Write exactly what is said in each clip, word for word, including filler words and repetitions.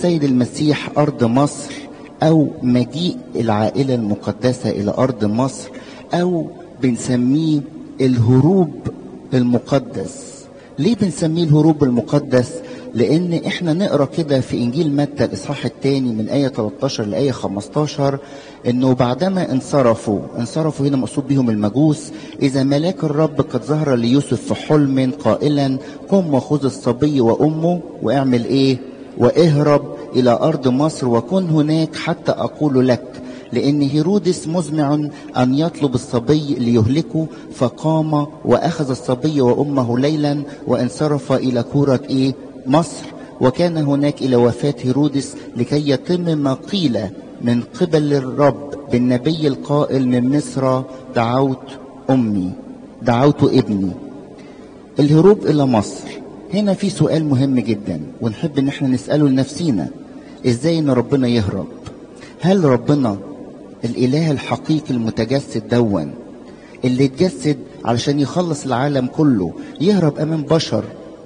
السيد المسيح أرض مصر، أو مجيء العائلة المقدسة إلى أرض مصر، أو بنسميه الهروب المقدس. ليه بنسميه الهروب المقدس؟ لأن إحنا نقرأ كده في إنجيل متى الإصحاح الثاني من آية ثلاثة عشر لآية خمسة عشر إنه بعدما انصرفوا انصرفوا هنا مقصود بهم المجوس، إذا ملاك الرب قد ظهر ليوسف في حلم قائلا قم وخذ الصبي وأمه واعمل إيه؟ واهرب إلى أرض مصر وكن هناك حتى أقول لك، لأن هيرودس مزمع أن يطلب الصبي ليهلكه. فقام وأخذ الصبي وأمه ليلا وانصرف إلى كورة إيه؟ مصر. وكان هناك إلى وفاة هيرودس لكي يتم ما قيل من قبل الرب بالنبي القائل من مصر دعوت أمي دعوت ابني. الهروب إلى مصر هنا في سؤال مهم جدا، ونحب ان احنا نسأله لنفسينا: ازاي ان ربنا يهرب؟ هل ربنا الاله الحقيقي المتجسد دون اللي اتجسد علشان يخلص العالم كله يهرب امام بشر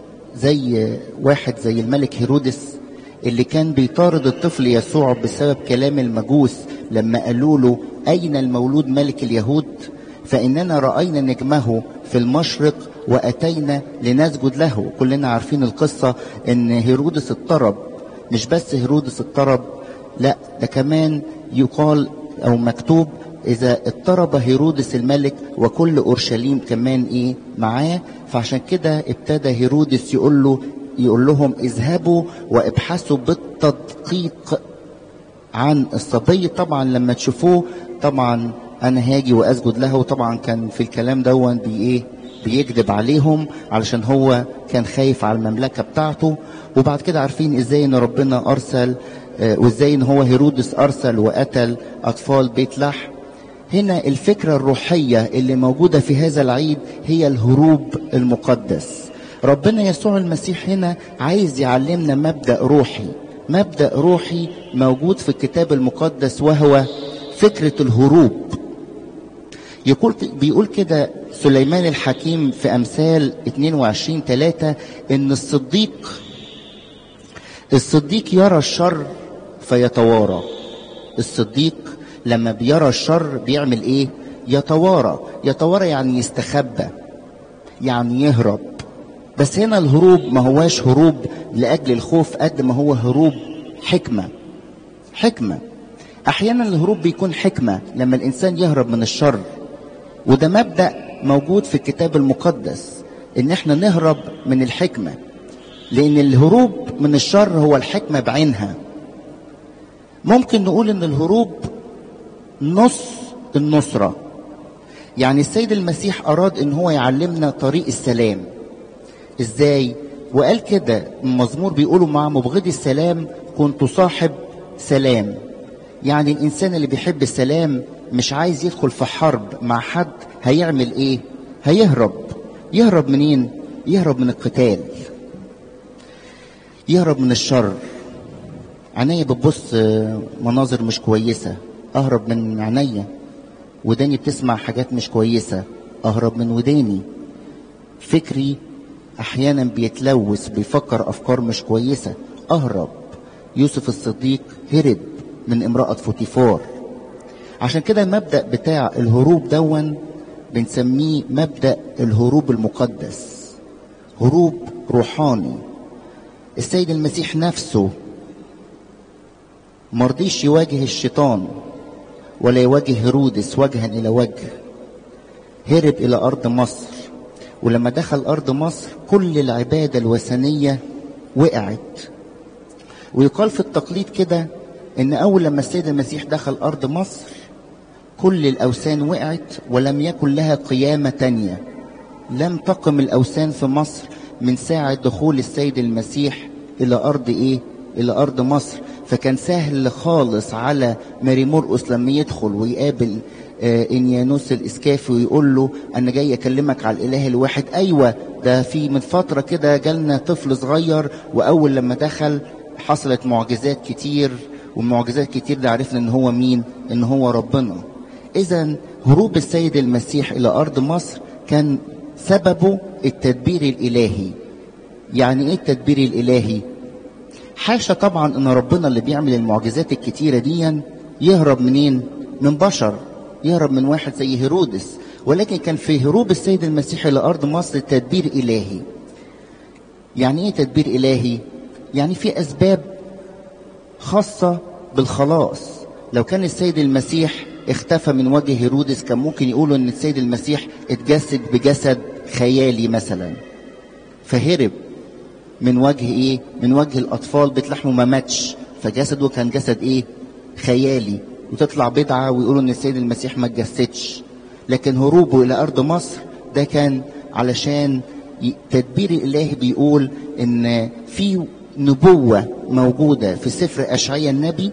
زي واحد زي الملك هيرودس اللي كان بيطارد الطفل يسوع بسبب كلام المجوس لما قالوا له اين المولود ملك اليهود؟ فاننا رأينا نجمه في المشرق واتينا لنسجد له. كلنا عارفين القصة ان هيرودس اضطرب. مش بس هيرودس اضطرب، لا ده كمان يقال او مكتوب اذا اضطرب هيرودس الملك وكل اورشليم كمان ايه معاه. فعشان كده ابتدى هيرودس يقول له يقول لهم اذهبوا وابحثوا بالتدقيق عن الصبي. طبعا لما تشوفوه طبعا انا هاجي واسجد له. طبعا كان في الكلام دون بي ايه بيكذب عليهم علشان هو كان خايف على المملكة بتاعته. وبعد كده عارفين ازاي ان ربنا ارسل آه وازاي ان هو هيرودس ارسل وقتل اطفال بيت لحم. هنا الفكرة الروحية اللي موجودة في هذا العيد هي الهروب المقدس. ربنا يسوع المسيح هنا عايز يعلمنا مبدأ روحي، مبدأ روحي موجود في الكتاب المقدس، وهو فكرة الهروب. يقول بيقول كده سليمان الحكيم في أمثال اثنين وعشرين ثلاثة إن الصديق الصديق يرى الشر فيتوارى. الصديق لما بيرى الشر بيعمل إيه؟ يتوارى. يتوارى يعني يستخبى، يعني يهرب. بس هنا الهروب ما هواش هروب لأجل الخوف قد ما هو هروب حكمة. حكمة أحيانا الهروب بيكون حكمة لما الإنسان يهرب من الشر، وده مبدأ موجود في الكتاب المقدس ان احنا نهرب من الحكمة، لان الهروب من الشر هو الحكمة بعينها. ممكن نقول ان الهروب نص النصرة. يعني السيد المسيح اراد ان هو يعلمنا طريق السلام. ازاي؟ وقال كده المزمور بيقولوا مع مبغضي السلام كنت صاحب سلام. يعني الانسان اللي بيحب السلام مش عايز يدخل في حرب مع حد، هيعمل ايه؟ هيهرب. يهرب منين؟ يهرب من القتال، يهرب من الشر. عينيا بتبص مناظر مش كويسة، اهرب من عينيا. وداني بتسمع حاجات مش كويسة، اهرب من وداني. فكري احيانا بيتلوث، بيفكر افكار مش كويسة، اهرب. يوسف الصديق هرب من امرأة فوتيفار. عشان كده المبدأ بتاع الهروب دون بنسميه مبدأ الهروب المقدس، هروب روحاني. السيد المسيح نفسه مرضيش يواجه الشيطان ولا يواجه هيرودس وجها إلى وجه. هرب إلى أرض مصر، ولما دخل أرض مصر كل العبادة الوثنية وقعت. ويقال في التقليد كده إن أول لما السيد المسيح دخل أرض مصر كل الأوثان وقعت ولم يكن لها قيامة تانية. لم تقم الأوثان في مصر من ساعة دخول السيد المسيح إلى أرض إيه؟ إلى أرض مصر. فكان سهل خالص على ماري مرقس لما يدخل ويقابل آه إنيانوس الإسكافي ويقول له أنا جاي أكلمك على الإله الواحد. أيوة، ده في من فترة كده جالنا طفل صغير، وأول لما دخل حصلت معجزات كتير، ومعجزات كتير ده عرفنا إن هو مين؟ إن هو ربنا. إذن هروب السيد المسيح إلى أرض مصر كان سببه التدبير الإلهي. يعني إيه التدبير الإلهي؟ حاشا طبعا ان ربنا اللي بيعمل المعجزات الكتيرة دي يهرب منين؟ من بشر، يهرب من واحد زي هيرودس. ولكن كان في هروب السيد المسيح الى ارض مصر تدبير الهي. يعني ايه تدبير الهي؟ يعني في اسباب خاصة بالخلاص. لو كان السيد المسيح اختفى من وجه هيرودس كان ممكن يقولوا ان السيد المسيح اتجسد بجسد خيالي مثلا، فهرب من وجه ايه؟ من وجه الاطفال بيت لحمه ما ماتش، فجسده كان جسد ايه؟ خيالي، وتطلع بدعة ويقولوا ان السيد المسيح ما اتجسدش. لكن هروبه الى ارض مصر ده كان علشان تدبير الالهي بيقول ان في نبوة موجودة في سفر اشعياء النبي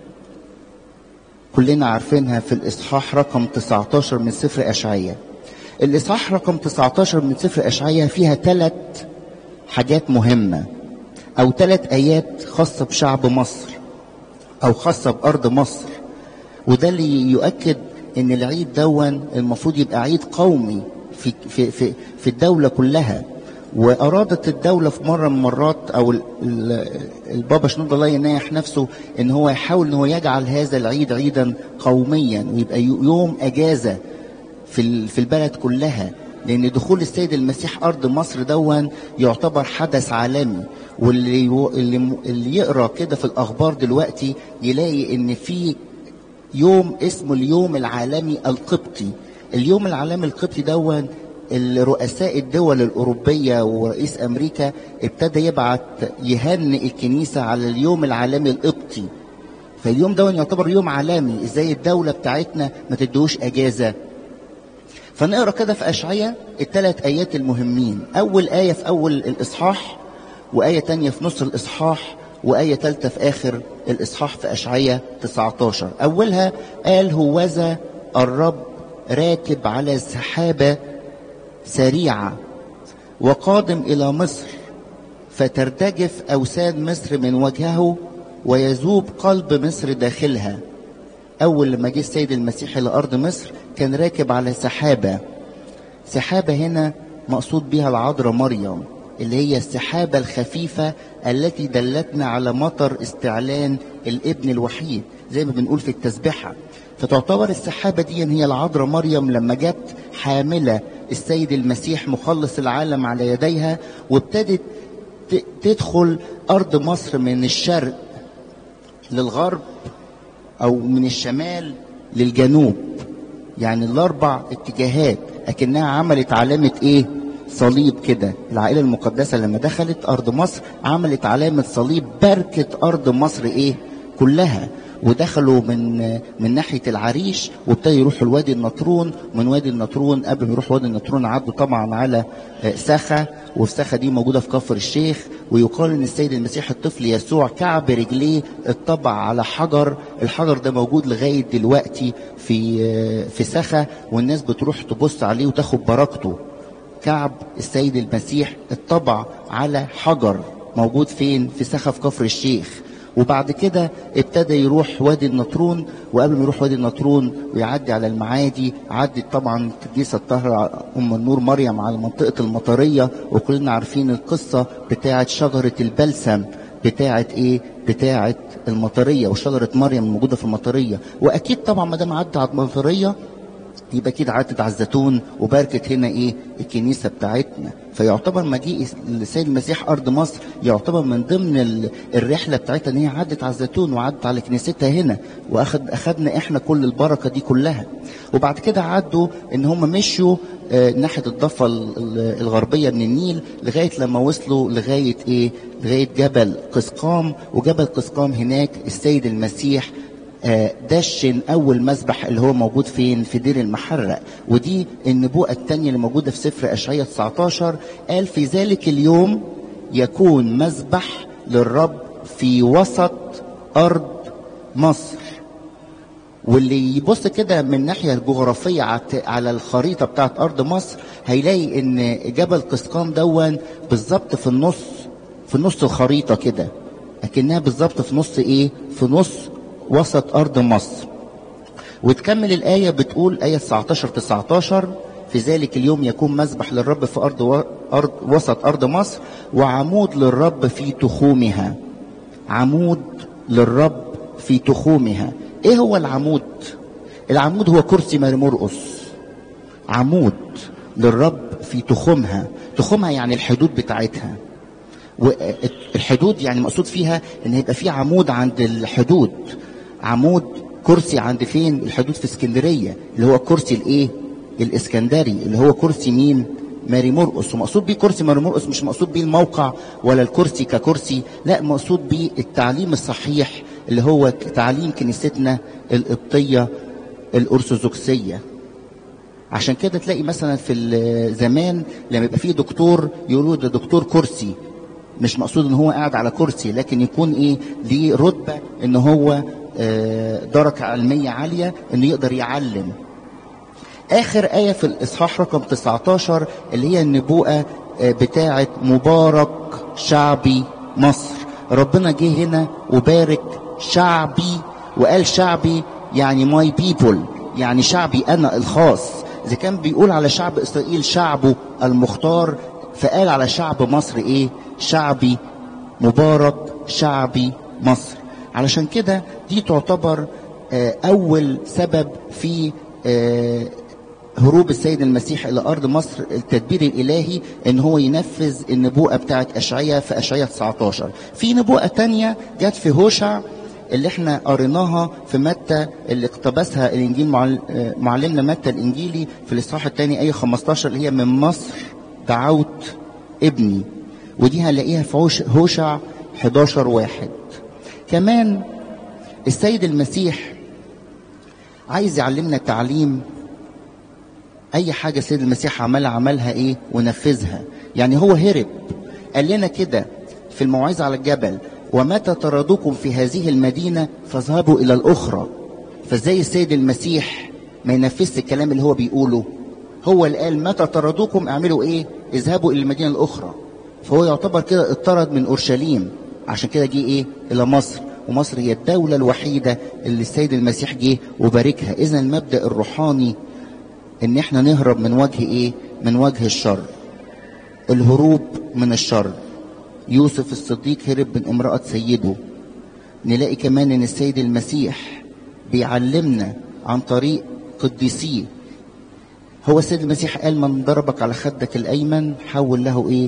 كلنا عارفينها في الاصحاح رقم تسعتاشر من سفر اشعياء. الاصحاح رقم تسعتاشر من سفر اشعياء فيها ثلاث حاجات مهمة او ثلاث ايات خاصة بشعب مصر او خاصة بارض مصر، وده اللي يؤكد ان العيد دون المفروض يبقى عيد قومي في في في في الدولة كلها. وارادت الدولة في مرة من المرات او البابا شنودة الله يناح نفسه ان هو يحاول ان هو يجعل هذا العيد عيدا قوميا ويبقى يوم اجازة في في البلد كلها، لان دخول السيد المسيح ارض مصر دون يعتبر حدث عالمي. واللي اللي, اللي يقرا كده في الاخبار دلوقتي يلاقي ان في يوم اسمه اليوم العالمي القبطي. اليوم العالمي القبطي دون الرؤساء الدول الأوروبية ورئيس أمريكا ابتدى يبعت يهنئ الكنيسة على اليوم العالمي القبطي. فاليوم دون يعتبر يوم عالمي، ازاي الدولة بتاعتنا ما تدوش أجازة؟ فنقرأ كده في أشعياء الثلاث آيات المهمين. أول آية في أول الإصحاح، وآية تانية في نص الإصحاح، وآية ثالثة في آخر الإصحاح في أشعياء تسعتاشر. أولها قال هوذا الرب راكب على سحابة سريعة وقادم إلى مصر، فترتجف أوساد مصر من وجهه ويذوب قلب مصر داخلها. أول لما جه السيد المسيح إلى أرض مصر كان راكب على سحابة. سحابة هنا مقصود بها العذراء مريم، اللي هي السحابة الخفيفة التي دلتنا على مطر استعلان الابن الوحيد زي ما بنقول في التسبيحة. فتعتبر السحابة دي هي العذراء مريم لما جت حاملة السيد المسيح مخلص العالم على يديها، وابتدت تدخل أرض مصر من الشرق للغرب أو من الشمال للجنوب، يعني الأربع اتجاهات. لكنها عملت علامة إيه؟ صليب كده. العائلة المقدسة لما دخلت أرض مصر عملت علامة صليب باركت أرض مصر إيه؟ كلها. ودخلوا من من ناحيه العريش وابتدوا يروحوا الوادي النطرون. من وادي النطرون قبل ما يروحوا وادي النطرون عدوا طبعا على سخا، وفي سخا دي موجوده في كفر الشيخ. ويقال ان السيد المسيح الطفل يسوع كعب رجليه اتطبع على حجر، الحجر ده موجود لغايه دلوقتي في في سخا، والناس بتروح تبص عليه وتاخد بركته. كعب السيد المسيح اتطبع على حجر موجود فين؟ في سخا في كفر الشيخ. وبعد كده ابتدى يروح وادي النطرون، وقبل ما يروح وادي النطرون ويعدي على المعادي عدت طبعا القديسة الطاهرة أم النور مريم على منطقة المطرية. وكلنا عارفين القصة بتاعة شجرة البلسم بتاعة ايه؟ بتاعة المطرية، وشجرة مريم موجودة في المطرية. واكيد طبعا ما دام عدت على المطرية يبقى كده عدت على الزيتون وباركت هنا ايه؟ الكنيسة بتاعتنا. فيعتبر مجيء السيد المسيح ارض مصر يعتبر من ضمن الرحلة بتاعتها ان هي عدت على الزيتون وعدت على كنيستها هنا، واخد اخدنا احنا كل البركة دي كلها. وبعد كده عدوا ان هم مشوا آه ناحية الضفة الغربية من النيل لغاية لما وصلوا لغاية ايه؟ لغاية جبل قسقام. وجبل قسقام هناك السيد المسيح دشن اول مذبح اللي هو موجود فين؟ في دير المحرق. ودي النبوءة الثانية اللي موجودة في سفر اشعياء تسعتاشر. قال في ذلك اليوم يكون مذبح للرب في وسط ارض مصر. واللي يبص كده من الناحية الجغرافية على الخريطة بتاعت ارض مصر هيلاقي ان جبل قسقام دون بالظبط في النص، في نص الخريطة كده، لكنها بالظبط في نص ايه؟ في نص وسط أرض مصر. وتكمل الآية بتقول آية تسعتاشر تسعتاشر في ذلك اليوم يكون مذبح للرب في أرض, و... أرض وسط أرض مصر وعمود للرب في تخومها. عمود للرب في تخومها. ايه هو العمود؟ العمود هو كرسي ماري مرقس، عمود للرب في تخومها. تخومها يعني الحدود بتاعتها، والحدود يعني مقصود فيها ان يبقى في عمود عند الحدود، عمود كرسي عند فين؟ الحدود في اسكندريه، اللي هو كرسي الايه؟ الاسكندري، اللي هو كرسي مين؟ ماري مرقس. ومقصود بيه كرسي ماري مرقس مش مقصود بيه الموقع ولا الكرسي ككرسي، لا، مقصود بيه التعليم الصحيح اللي هو تعليم كنيستنا القبطيه الارثوذكسيه. عشان كده تلاقي مثلا في زمان لما يبقى فيه دكتور يقولوا ده دكتور كرسي، مش مقصود ان هو قاعد على كرسي، لكن يكون ايه؟ ليه رتبه ان هو آه درجه علميه عاليه انه يقدر يعلم. اخر ايه في الاصحاح رقم تسعتاشر اللي هي النبوءه آه بتاعه مبارك شعبي مصر. ربنا جه هنا وبارك شعبي، وقال شعبي يعني ماي بيبل، يعني شعبي انا الخاص. اذا كان بيقول على شعب اسرائيل شعبه المختار، فقال على شعب مصر ايه؟ شعبي مبارك شعبي مصر. علشان كده دي تعتبر آه اول سبب في آه هروب السيد المسيح الى ارض مصر، التدبير الالهي ان هو ينفذ النبوءه بتاعت اشعياء في اشعياء تسعتاشر. في نبوءه تانية جت في هوشع اللي احنا قريناها في متى، اللي اقتبسها الانجيل معلمنا متى الانجيلي في الاصحاح الثاني ايه خمستاشر، اللي هي من مصر دعوت ابني، ودي هنلاقيها في هوشع حداشر واحد. كمان السيد المسيح عايز يعلمنا تعليم، اي حاجه السيد المسيح عملها عملها ايه؟ ونفذها. يعني هو هرب، قال لنا كده في الموعظه على الجبل: ومتى طردوكم في هذه المدينه فاذهبوا الى الاخرى. فازاي السيد المسيح ما ينفذش الكلام اللي هو بيقوله؟ هو اللي قال متى طردوكم اعملوا ايه؟ اذهبوا الى المدينه الاخرى. فهو يعتبر كده اطرد من اورشليم، عشان كده جه ايه؟ الى مصر. ومصر هي الدوله الوحيده اللي السيد المسيح جه وباركها. اذا المبدا الروحاني ان احنا نهرب من وجه ايه؟ من وجه الشر، الهروب من الشر. يوسف الصديق هرب من امرأة سيده. نلاقي كمان ان السيد المسيح بيعلمنا عن طريق قديسيه. هو السيد المسيح قال من ضربك على خدك الايمن حول له ايه؟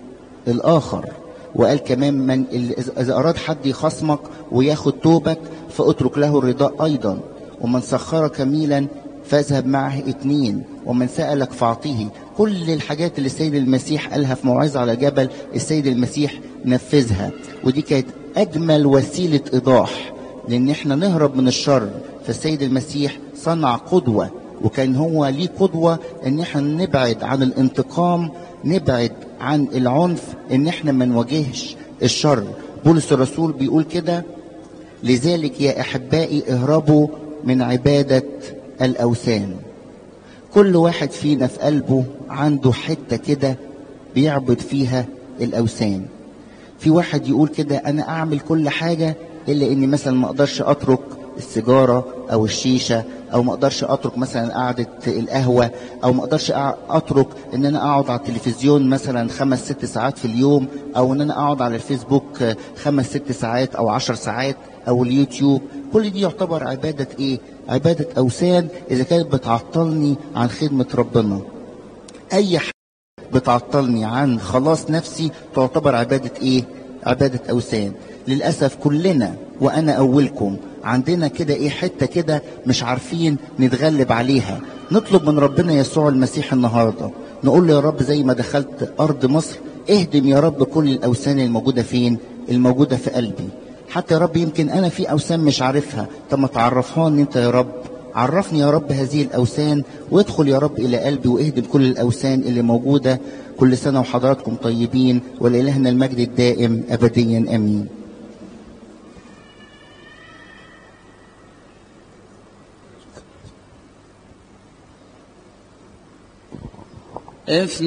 الاخر. وقال كمان من اذا اراد حد يخصمك وياخد توبك فاترك له الرضاء ايضا. ومن سخرك ميلا فاذهب معه اتنين، ومن سألك فاعطيه. كل الحاجات اللي السيد المسيح قالها في موعظة على جبل السيد المسيح نفذها، ودي كانت اجمل وسيلة ايضاح لان احنا نهرب من الشر. فالسيد المسيح صنع قدوة، وكان هو ليه قدوة ان احنا نبعد عن الانتقام، نبعد عن العنف، ان احنا ما نواجهش الشر. بولس الرسول بيقول كده: لذلك يا احبائي اهربوا من عبادة الاوثان. كل واحد فينا في قلبه عنده حتة كده بيعبد فيها الاوثان. في واحد يقول كده: انا اعمل كل حاجة الا اني مثلا ما اقدرش اترك السيجارة او الشيشة، او ما اقدرش اترك مثلا قعدة القهوة، او ما اقدرش اترك ان انا اقعد على التلفزيون مثلا خمس ست ساعات في اليوم، او ان انا اقعد على الفيسبوك خمس ست ساعات او عشر ساعات، او اليوتيوب. كل دي يعتبر عبادة ايه؟ عبادة اوثان اذا كانت بتعطلني عن خدمة ربنا. اي حاجة بتعطلني عن خلاص نفسي تعتبر عبادة ايه؟ عبادة اوثان. للأسف كلنا وانا اولكم عندنا كده ايه؟ حتة كده مش عارفين نتغلب عليها. نطلب من ربنا يسوع المسيح النهاردة، نقول له: يا رب زي ما دخلت ارض مصر اهدم يا رب كل الاوثان الموجودة فين؟ الموجودة في قلبي. حتى يا رب يمكن انا في اوثان مش عارفها، طب ما تعرفهاني انت يا رب. عرفني يا رب هذه الاوثان، وادخل يا رب الى قلبي واهدم كل الاوثان اللي موجودة. كل سنة وحضراتكم طيبين، ولإلهنا المجد الدائم ابديا امين. If